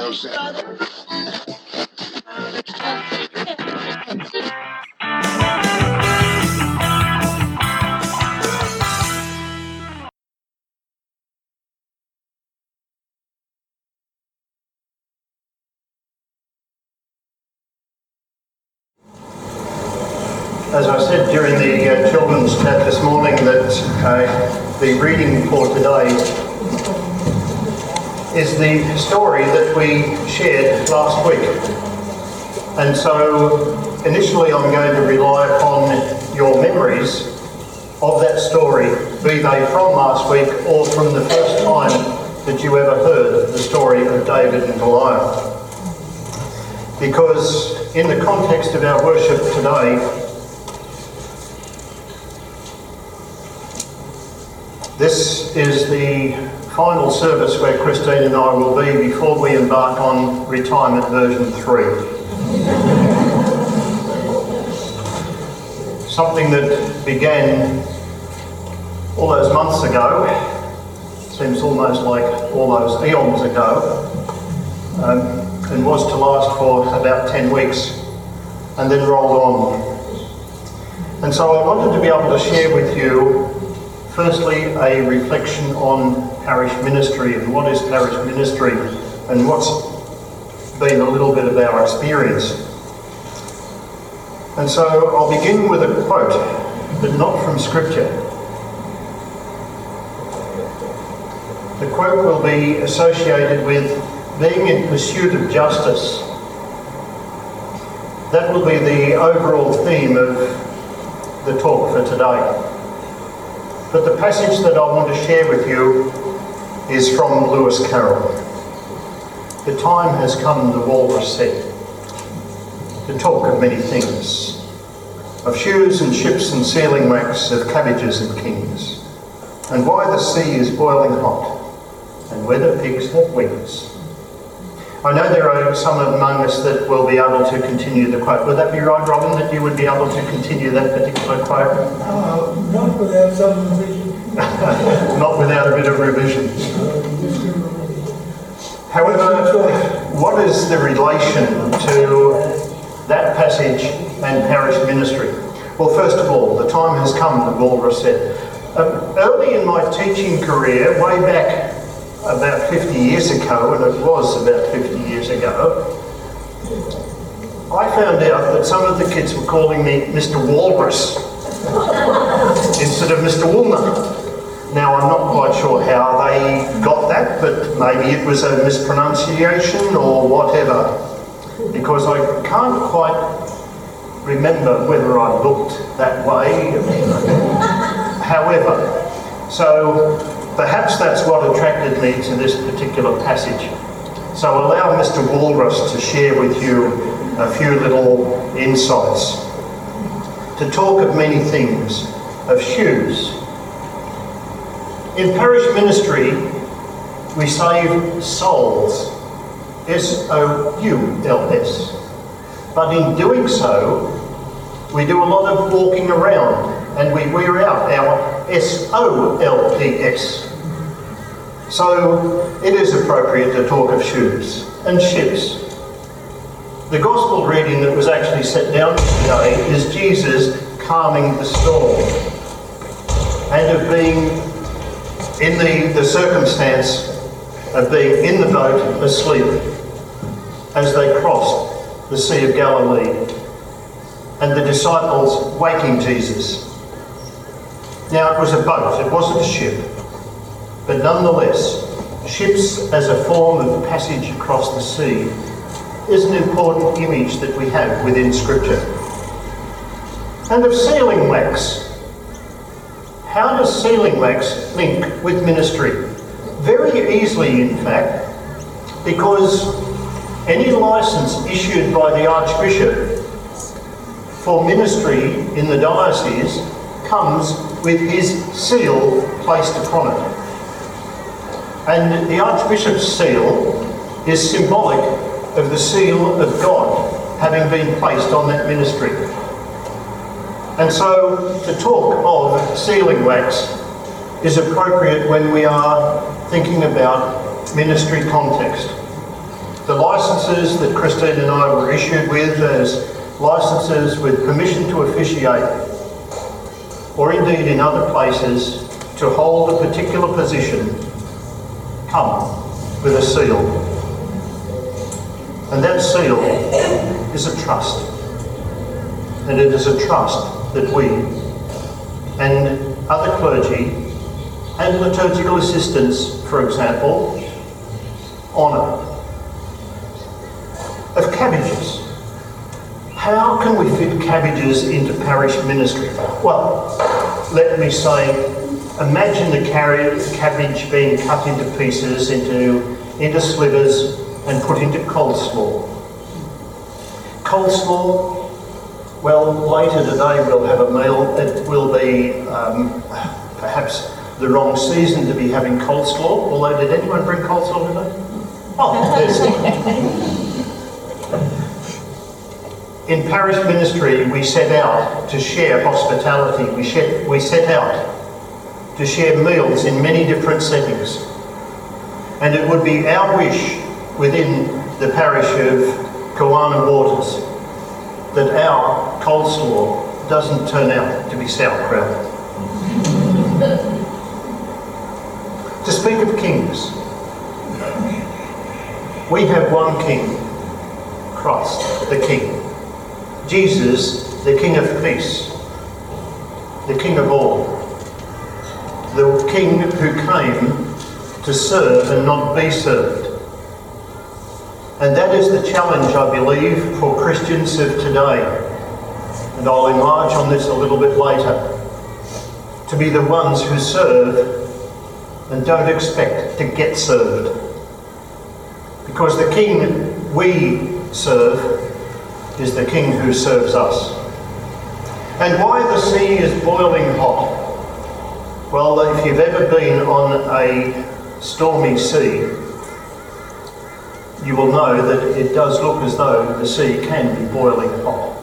As I said during the children's chat this morning, that the reading for today is the story that we shared last week. And so initially I'm going to rely upon your memories of that story, be they from last week or from the first time that you ever heard the story of David and Goliath. Because in the context of our worship today, this is the final service where Christine and I will be before we embark on retirement version 3. Something that began all those months ago, seems almost like all those eons ago, and was to last for about 10 weeks and then rolled on. And so I wanted to be able to share with you firstly, a reflection on parish ministry and what is parish ministry and what's been a little bit of our experience. And so I'll begin with a quote, but not from Scripture. The quote will be associated with being in pursuit of justice. That will be the overall theme of the talk for today. But the passage that I want to share with you is from Lewis Carroll. The time has come, the walrus said, to talk of many things, of shoes and ships and sealing wax, of cabbages and kings, and why the sea is boiling hot, and whether pigs have wings. I know there are some among us that will be able to continue the quote. Would that be right, Robin, that you would be able to continue that particular quote? Not without some revision. Not without a bit of revision. However, what is the relation to that passage and parish ministry? Well, first of all, the time has come, the walrus said. Early in my teaching career, way back about 50 years ago, and it was about 50 years ago, I found out that some of the kids were calling me Mr. Walrus instead of Mr. Woolner. Now, I'm not quite sure how they got that, but maybe it was a mispronunciation or whatever, because I can't quite remember whether I looked that way. However, so perhaps that's what attracted me to this particular passage. So allow Mr. Walrus to share with you a few little insights. To talk of many things, of shoes. In parish ministry, we save souls, S-O-U-L-S. But in doing so, we do a lot of walking around and we wear out our S-O-L-P-S. So it is appropriate to talk of shoes and ships. The Gospel reading that was actually set down today is Jesus calming the storm and of being in the circumstance of being in the boat asleep as they crossed the Sea of Galilee and the disciples waking Jesus. Now, it was a boat, it wasn't a ship, but nonetheless, ships as a form of passage across the sea is an important image that we have within Scripture. And of sealing wax. How does sealing wax link with ministry? Very easily, in fact, because any licence issued by the Archbishop for ministry in the diocese comes with his seal placed upon it. And the Archbishop's seal is symbolic of the seal of God having been placed on that ministry. And so to talk of sealing wax is appropriate when we are thinking about ministry context. The licences that Christine and I were issued with as licences with permission to officiate, or indeed in other places to hold a particular position, come with a seal. And that seal is a trust. And it is a trust that we and other clergy and liturgical assistants, for example, honour. Of cabbages. How can we fit cabbages into parish ministry? Well, let me say, imagine the cabbage being cut into pieces, into slivers and put into coleslaw. Coleslaw, well, later today we'll have a meal. It will be perhaps the wrong season to be having coleslaw, although did anyone bring coleslaw today? Oh, there's In parish ministry, we set out to share hospitality. We set out to share meals in many different settings. And it would be our wish within the parish of Kawana Waters that our coleslaw doesn't turn out to be sauerkraut. To speak of kings, we have one King, Christ the King. Jesus, the King of peace, the King of all, the King who came to serve and not be served. And that is the challenge, I believe, for Christians of today. And I'll enlarge on this a little bit later. To be the ones who serve and don't expect to get served. Because the King we serve is the King who serves us. And why the sea is boiling hot? Well, if you've ever been on a stormy sea, you will know that it does look as though the sea can be boiling hot.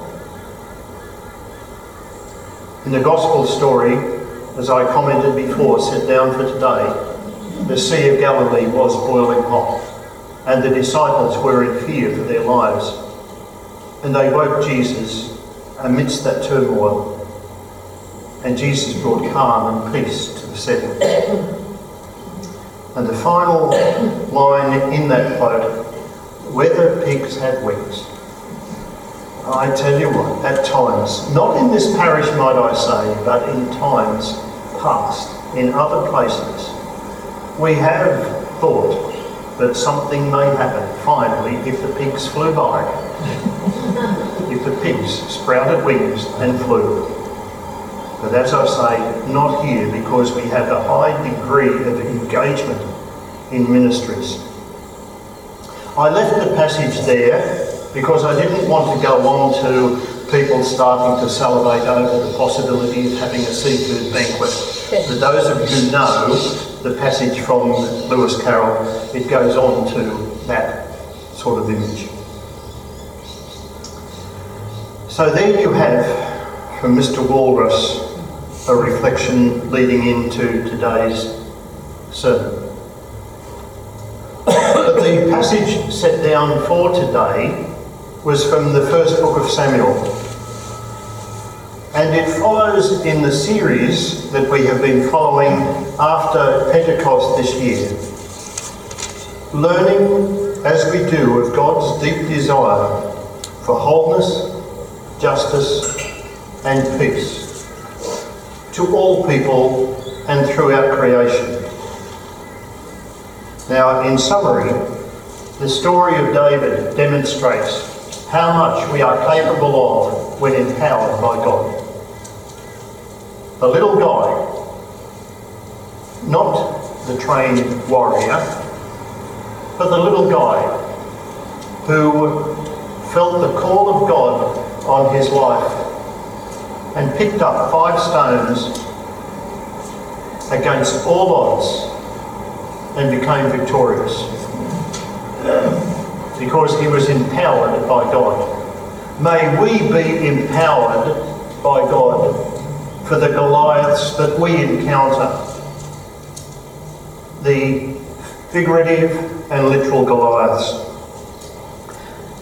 In the Gospel story, as I commented before, set down for today, the Sea of Galilee was boiling hot, and the disciples were in fear for their lives. And they woke Jesus amidst that turmoil, and Jesus brought calm and peace to the setting. And the final line in that quote, whether pigs have wings. I tell you what, at times, not in this parish might I say, but in times past, in other places, we have thought that something may happen finally if the pigs flew by. If the pigs sprouted wings and flew. But as I say, not here, because we have a high degree of engagement in ministries. I left the passage there because I didn't want to go on to people starting to salivate over the possibility of having a seafood banquet. For those of you who know the passage from Lewis Carroll, it goes on to that sort of image. So there you have, from Mr. Walrus, a reflection leading into today's sermon. But the passage set down for today was from the first book of Samuel. And it follows in the series that we have been following after Pentecost this year. Learning, as we do, of God's deep desire for wholeness, justice and peace to all people and throughout creation. Now, in summary, the story of David demonstrates how much we are capable of when empowered by God. The little guy, not the trained warrior, but the little guy who felt the call of God on his life and picked up 5 stones against all odds and became victorious because he was empowered by God. May we be empowered by God for the Goliaths that we encounter, the figurative and literal Goliaths.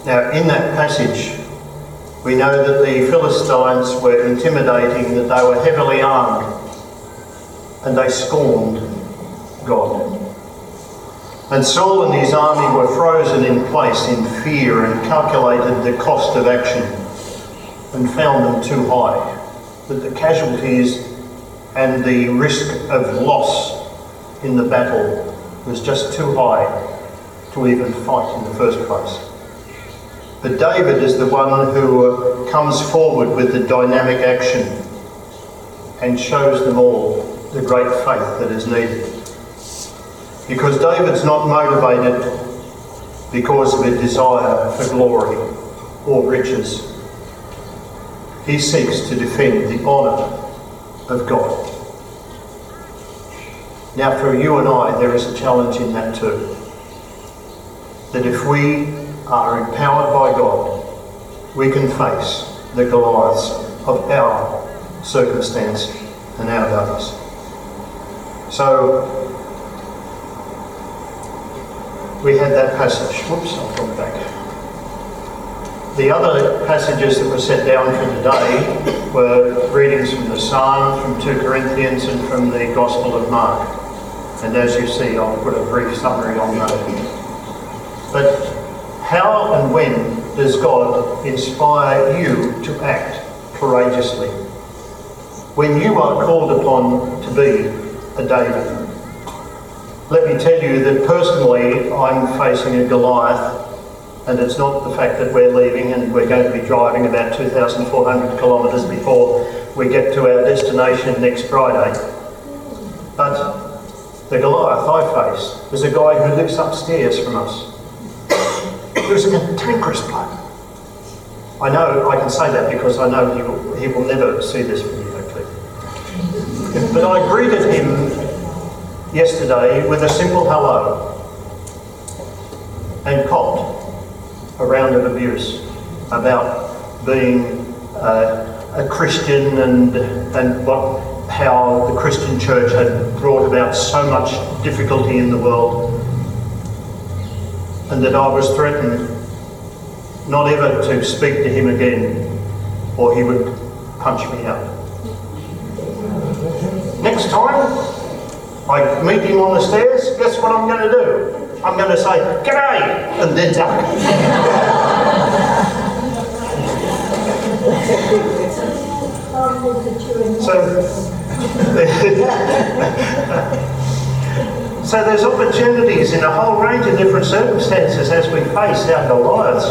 Now, in that passage, we know that the Philistines were intimidating, that they were heavily armed, and they scorned God. And Saul and his army were frozen in place in fear and calculated the cost of action and found them too high, that the casualties and the risk of loss in the battle was just too high to even fight in the first place. But David is the one who comes forward with the dynamic action and shows them all the great faith that is needed. Because David's not motivated because of a desire for glory or riches. He seeks to defend the honour of God. Now for you and I, there is a challenge in that too. That if we are empowered by God, we can face the Goliaths of our circumstance and our days. So, we had that passage. Whoops, I'll come back. The other passages that were set down for today were readings from the Psalm, from 2 Corinthians and from the Gospel of Mark. And as you see, I'll put a brief summary on that. But how and when does God inspire you to act courageously? When you are called upon to be a David. Let me tell you that personally I'm facing a Goliath, and it's not the fact that we're leaving and we're going to be driving about 2,400 kilometres before we get to our destination next Friday. But the Goliath I face is a guy who lives upstairs from us. He was a cantankerous bloke. I know I can say that because I know he will never see this video clip. But I greeted him yesterday with a simple hello and copped a round of abuse about being a Christian and how the Christian church had brought about so much difficulty in the world, and that I was threatened not ever to speak to him again or he would punch me out. Next time I meet him on the stairs, guess what I'm going to do? I'm going to say, "G'day," and then duck. So there's opportunities in a whole range of different circumstances as we face our Goliaths.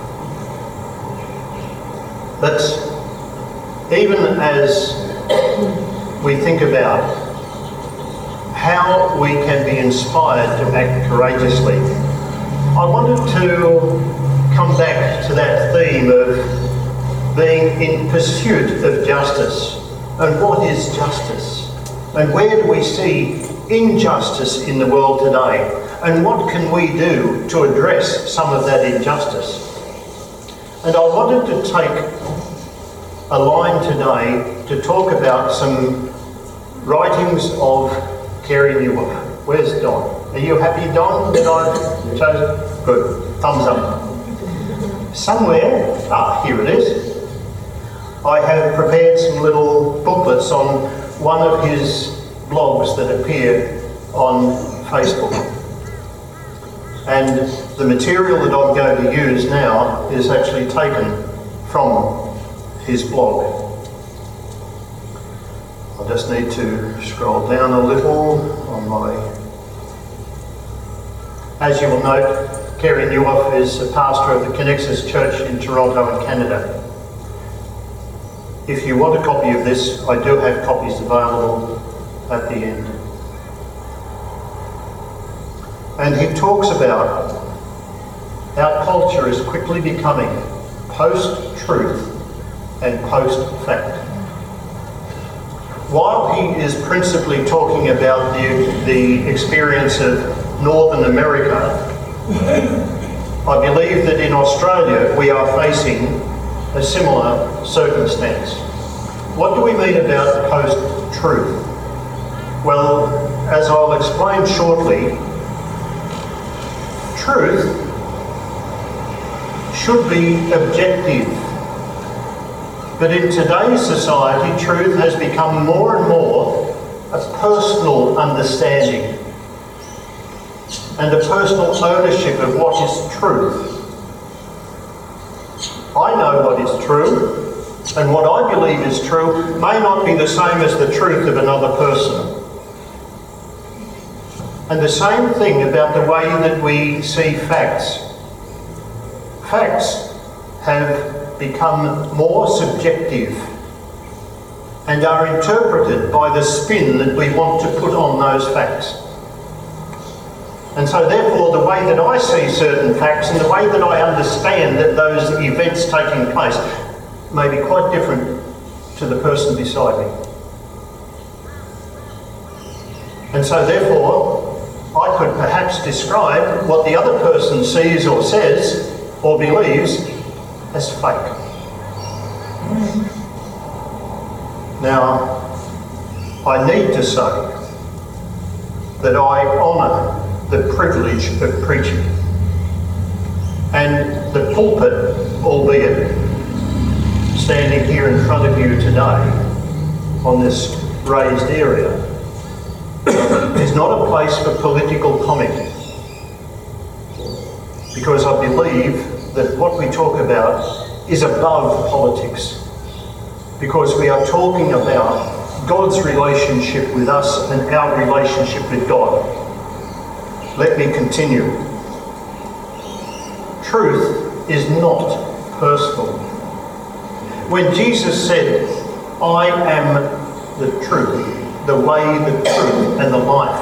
But even as we think about how we can be inspired to act courageously, I wanted to come back to that theme of being in pursuit of justice. And what is justice? And where do we see injustice in the world today? And what can we do to address some of that injustice? And I wanted to take a line today to talk about some writings of Carey Nieuwhof. Where's Don? Are you happy, Don, that I've chosen? Good. Thumbs up. Somewhere, here it is. I have prepared some little booklets on one of his blogs that appear on Facebook. And the material that I'm going to use now is actually taken from his blog. I just need to scroll down a little on my... As you will note, Carey Nieuwhof is a pastor of the Connexus Church in Toronto in Canada. If you want a copy of this, I do have copies available at the end. And he talks about our culture is quickly becoming post-truth and post-fact. While he is principally talking about the experience of Northern America, I believe that in Australia we are facing a similar circumstance. What do we mean about post-truth? Well, as I'll explain shortly, truth should be objective. But in today's society, truth has become more and more a personal understanding and a personal ownership of what is truth. I know what is true, and what I believe is true may not be the same as the truth of another person. And the same thing about the way that we see facts. Facts have become more subjective and are interpreted by the spin that we want to put on those facts. And so therefore the way that I see certain facts and the way that I understand that those events taking place may be quite different to the person beside me. And so therefore I could perhaps describe what the other person sees or says or believes as fake. Now, I need to say that I honour the privilege of preaching. And the pulpit, albeit standing here in front of you today on this raised area, is not a place for political comment. Because I believe that what we talk about is above politics. Because we are talking about God's relationship with us and our relationship with God. Let me continue. Truth is not personal. When Jesus said, I am the truth, the way, the truth, and the life,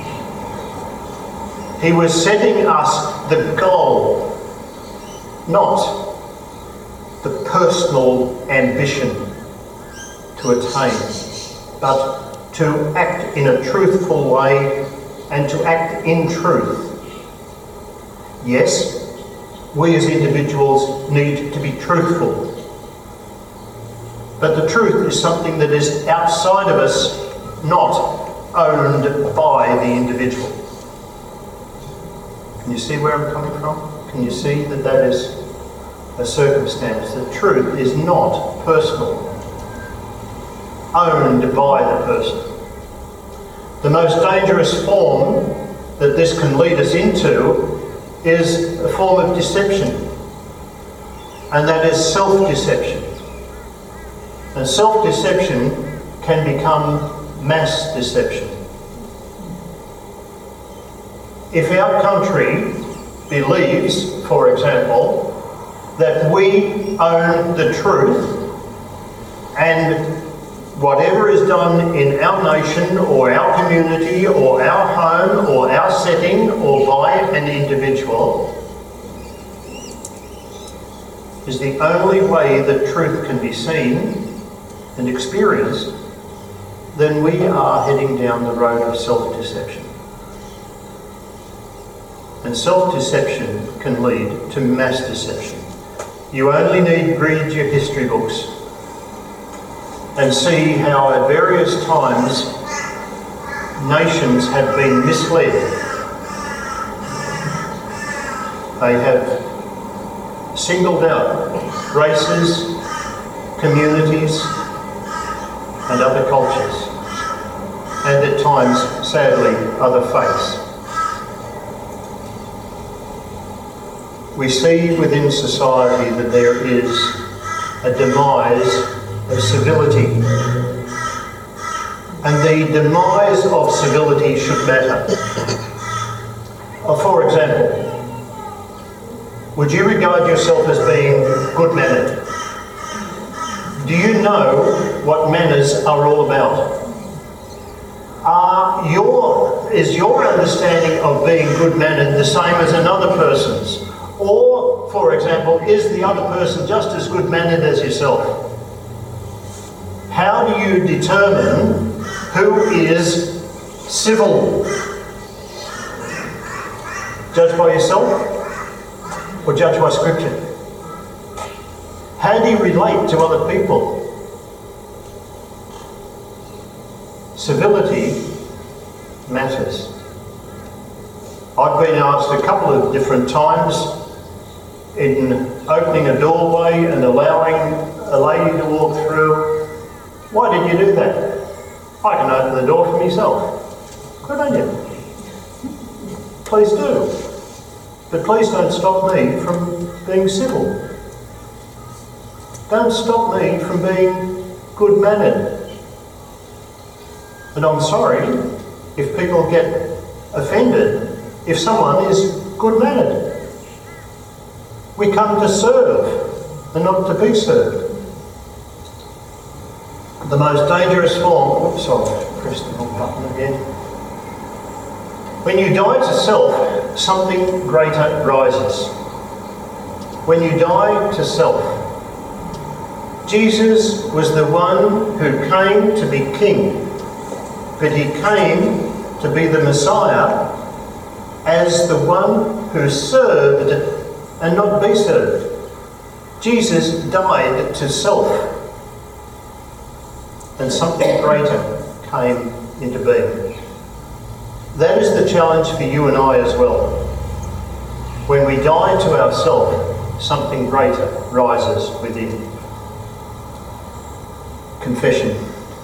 he was setting us the goal, not the personal ambition to attain, but to act in a truthful way and to act in truth. Yes, we as individuals need to be truthful, but the truth is something that is outside of us, not owned by the individual. Can you see where I'm coming from? Can you see that that is a circumstance? The truth is not personal, owned by the person. The most dangerous form that this can lead us into is a form of deception, and that is self-deception. And self-deception can become mass deception. If our country believes, for example, that we own the truth and whatever is done in our nation or our community or our home or our setting or by an individual is the only way that truth can be seen and experienced, then we are heading down the road of self-deception. And self-deception can lead to mass deception. You only need to read your history books and see how at various times nations have been misled. They have singled out races, communities, and other cultures, and at times, sadly, other faiths. We see within society that there is a demise of civility, and the demise of civility should matter. For example, would you regard yourself as being good-mannered? Do you know what manners are all about? Is your understanding of being good-mannered the same as another person's? Or, for example, is the other person just as good-mannered as yourself? How do you determine who is civil? Judge by yourself or judge by Scripture? How do you relate to other people? Civility matters. I've been asked a couple of different times in opening a doorway and allowing a lady to walk through. Why did you do that? I can open the door for myself. Good on you. Please do. But please don't stop me from being civil. Don't stop me from being good-mannered. And I'm sorry if people get offended if someone is good-mannered. We come to serve and not to be served. The most dangerous form... Oops, I'll press the wrong button again. When you die to self, something greater rises. When you die to self, Jesus was the one who came to be king, but he came to be the Messiah as the one who served and not be served. Jesus died to self, and something greater came into being. That is the challenge for you and I as well. When we die to ourselves, something greater rises within. Confession.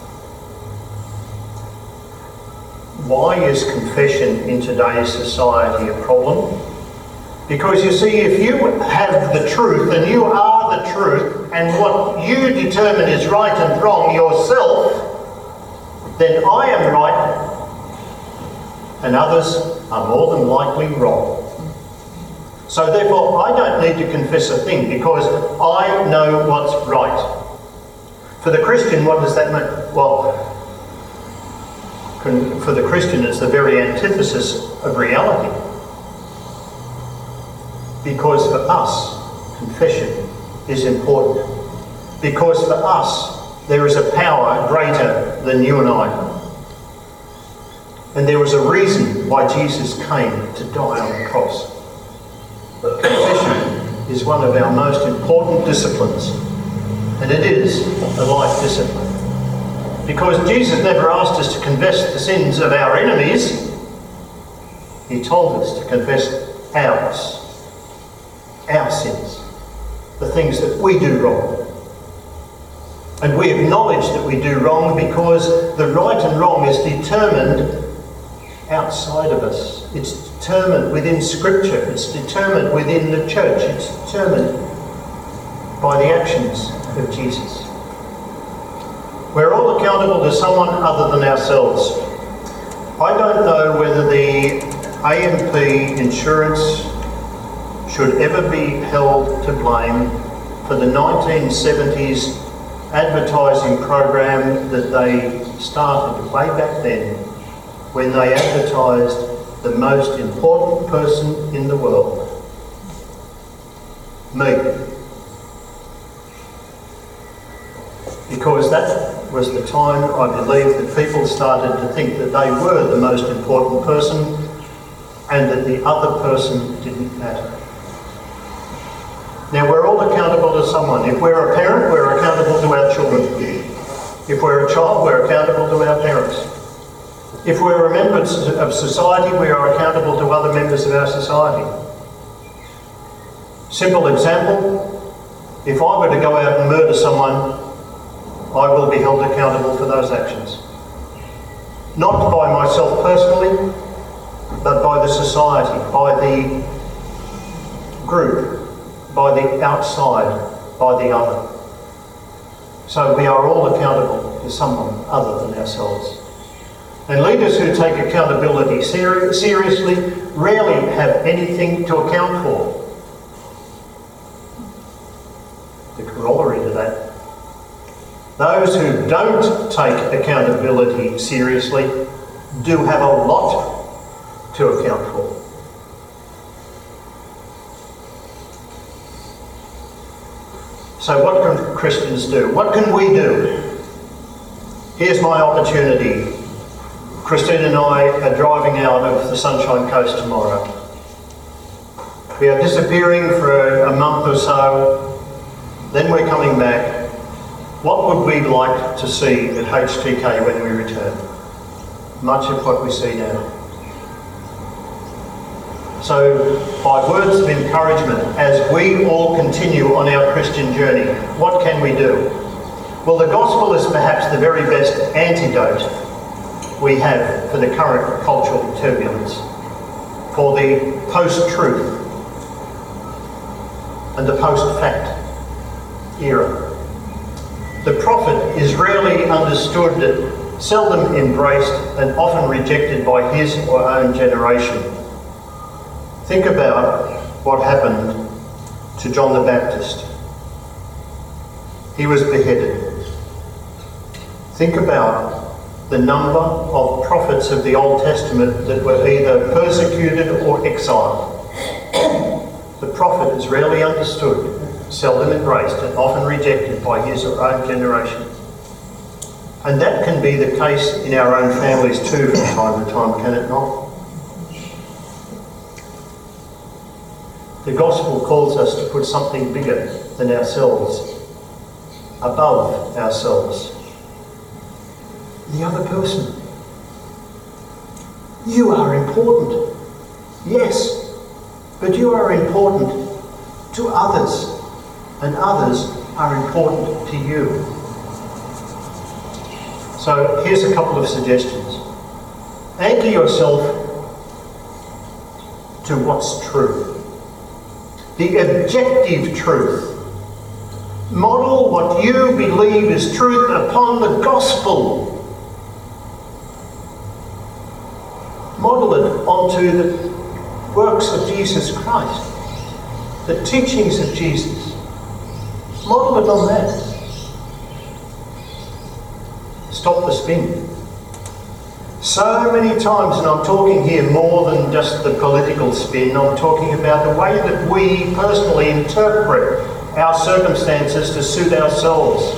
Why is confession in today's society a problem? Because you see, if you have the truth and you are the truth and what you determine is right and wrong yourself, then I am right and others are more than likely wrong. So therefore I don't need to confess a thing because I know what's right. For the Christian, what does that mean? Well, for the Christian it's the very antithesis of reality. Because for us, confession is important. Because for us, there is a power greater than you and I. And there was a reason why Jesus came to die on the cross. Confession is one of our most important disciplines. And it is a life discipline. Because Jesus never asked us to confess the sins of our enemies. He told us to confess ours. Our sins. The things that we do wrong. And we acknowledge that we do wrong because the right and wrong is determined outside of us. It's determined within Scripture. It's determined within the church. It's determined by the actions of Jesus. We're all accountable to someone other than ourselves. I don't know whether the AMP insurance should ever be held to blame for the 1970s advertising program that they started way back then when they advertised the most important person in the world. Me. Because that was the time, I believe, that people started to think that they were the most important person and that the other person didn't matter. Now, we're all accountable to someone. If we're a parent, we're accountable to our children. If we're a child, we're accountable to our parents. If we're a member of society, we are accountable to other members of our society. Simple example, if I were to go out and murder someone, I will be held accountable for those actions. Not by myself personally, but by the society, by the group, by the outside, by the other. So we are all accountable to someone other than ourselves. And leaders who take accountability seriously rarely have anything to account for. The corollary to that, those who don't take accountability seriously do have a lot to account for. So what can Christians do? What can we do? Here's my opportunity. Christine and I are driving out of the Sunshine Coast tomorrow. We are disappearing for a month or so, then we're coming back. What would we like to see at HTK when we return? Much of what we see now. So, by words of encouragement, as we all continue on our Christian journey, what can we do? Well, the gospel is perhaps the very best antidote we have for the current cultural turbulence, for the post-truth and the post-fact era. The prophet is rarely understood, seldom embraced, and often rejected by his or own generation. Think about what happened to John the Baptist. He was beheaded. Think about the number of prophets of the Old Testament that were either persecuted or exiled. The prophet is rarely understood, seldom embraced, and often rejected by his or own generation. And that can be the case in our own families too from time to time, can it not? The gospel calls us to put something bigger than ourselves, above ourselves. The other person. You are important. Yes, but you are important to others, and others are important to you. So here's a couple of suggestions. Anchor yourself to what's true. The objective truth. Model what you believe is truth upon the gospel. Model it onto the works of Jesus Christ, the teachings of Jesus. Model it on that. Stop the spin. So many times, and I'm talking here more than just the political spin, I'm talking about the way that we personally interpret our circumstances to suit ourselves.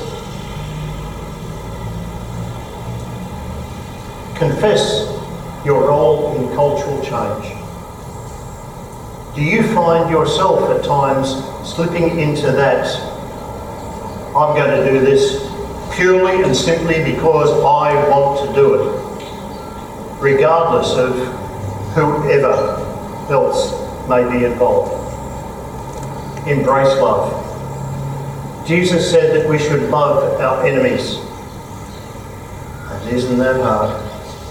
Confess your role in cultural change. Do you find yourself at times slipping into that, I'm going to do this purely and simply because I want to do it, regardless of whoever else may be involved? Embrace love. Jesus said that we should love our enemies. And isn't that hard?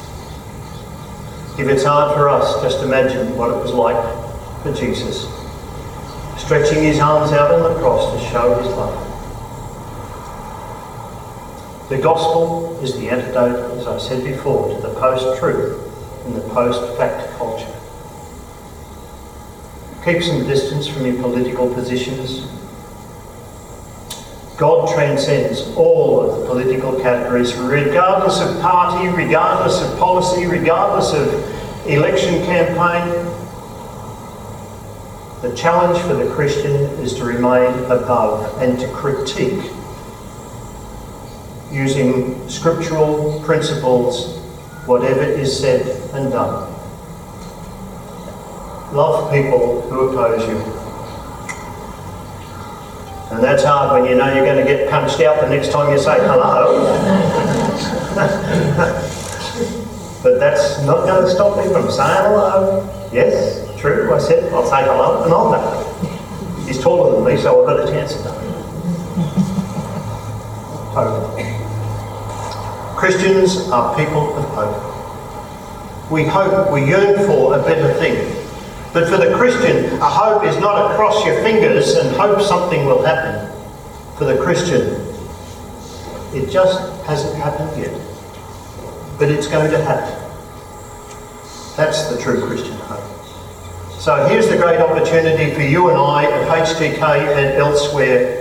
If it's hard for us, just imagine what it was like for Jesus, stretching his arms out on the cross to show his love. The gospel is the antidote, as I said before, to the post-truth and the post-fact culture. Keep some distance from your political positions. God transcends all of the political categories, regardless of party, regardless of policy, regardless of election campaign. The challenge for the Christian is to remain above and to critique using scriptural principles whatever is said and done. Love people who oppose you. And that's hard when you know you're going to get punched out the next time you say hello. But that's not going to stop me from saying hello. Yes, true, I said I'll say hello and I'll know. He's taller than me, so I've got a chance of knowing. Totally. Christians are people of hope. We hope, we yearn for a better thing. But for the Christian, a hope is not a cross your fingers and hope something will happen. For the Christian, it just hasn't happened yet. But it's going to happen. That's the true Christian hope. So here's the great opportunity for you and I at HTK and elsewhere.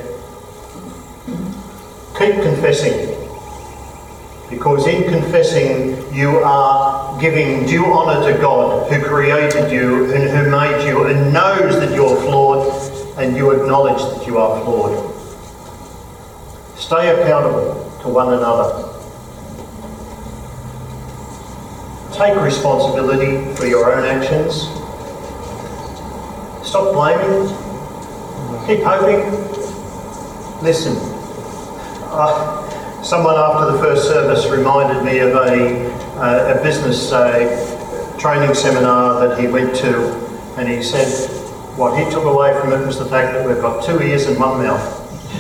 Keep confessing. Because in confessing, you are giving due honour to God who created you and who made you and knows that you're flawed, and you acknowledge that you are flawed. Stay accountable to one another. Take responsibility for your own actions. Stop blaming. Keep hoping. Listen. Someone after the first service reminded me of a business training seminar that he went to, And he said what he took away from it was the fact that we've got 2 ears and 1 mouth.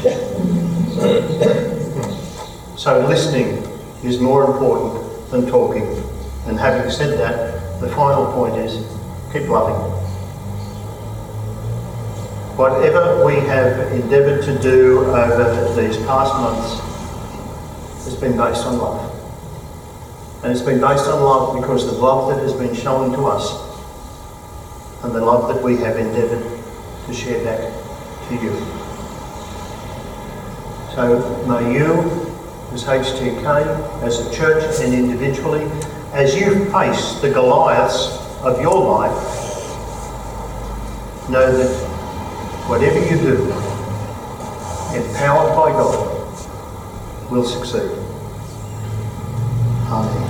So listening is more important than talking. And having said that, the final point is keep loving. Whatever we have endeavoured to do over these past months has been based on love. And it's been based on love because the love that has been shown to us and the love that we have endeavoured to share back to you. So may you, as HTK, as a church and individually, as you face the Goliaths of your life, know that whatever you do, empowered by God, will succeed. Amen.